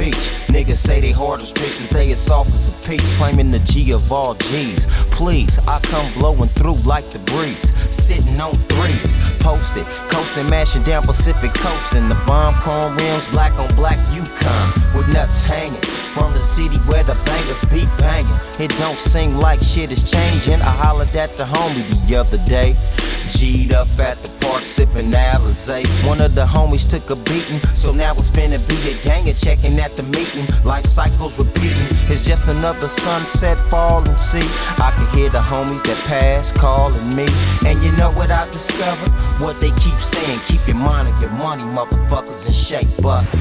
beach. Niggas say they hard as bricks, but they as soft as a peach. Claiming the G of all G's. Please, I come blowing through like the breeze. Sitting on threes, posted, coasting, mashing down Pacific Coast. And the bomb chrome rims, black on black Yukon, with nuts hanging. From the city where the bangers be banging. It don't seem like shit is changing. I hollered at the homie the other day. G'd up at the park sipping Alizé. One of the homies took a beating, so now it's finna be a gang and checking at the meeting. Life cycles repeating. It's just another sunset falling. See, I can hear the homies that pass calling me. And you know what I discovered? What they keep saying, keep your mind on your money, motherfuckers, and shake busters.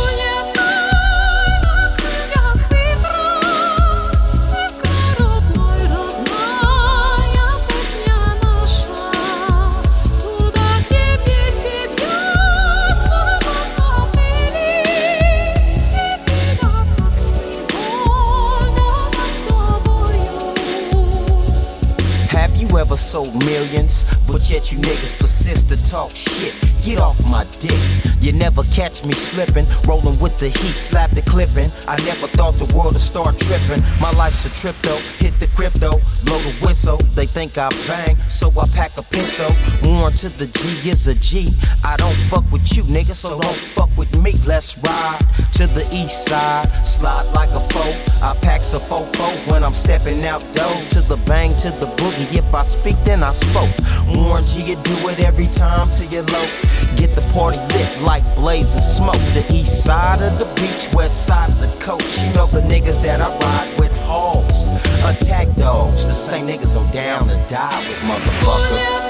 Ever sold millions, but yet you niggas persist to talk shit. Get off my dick. You never catch me slipping, rolling with the heat, slap the clipping. I never thought the world would start tripping. My life's a trip though, hit the crypto, blow the whistle. They think I bang, so I pack a pistol. Warn to the G is a G. I don't fuck with you, nigga, so don't fuck with me. Let's ride to the east side, slide like a foe. I pack a fofo when I'm stepping out doors. To the bang, to the boogie. If I speak, then I spoke. Warn G, you do it every time till you're low. Get the party lit like blazing smoke. The east side of the beach, west side of the coast. You know the niggas that I ride with, hoes, attack dogs. The same niggas I'm down to die with, motherfucker.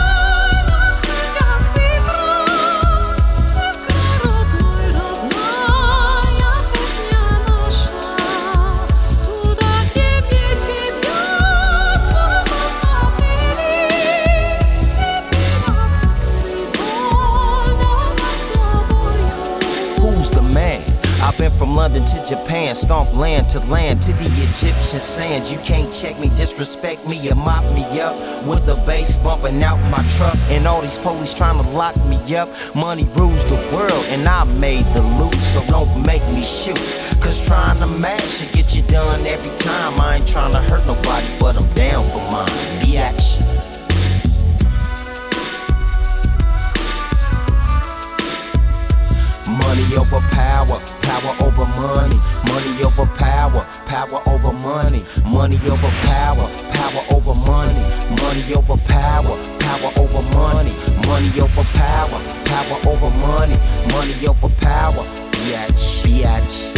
I've been from London to Japan, stomp land to the Egyptian sands. You can't check me, disrespect me, or mop me up with the bass bumping out my truck. And all these police trying to lock me up. Money rules the world and I made the loot, so don't make me shoot. Cause trying to match should get you done every time. I ain't trying to hurt nobody, but I'm down for mine. Biatch. Money over power, power over money. Money over power, power over money. Money over power, power over money. Money over power, power over money. Money over power, power over money. Money over power, biatch, biatch.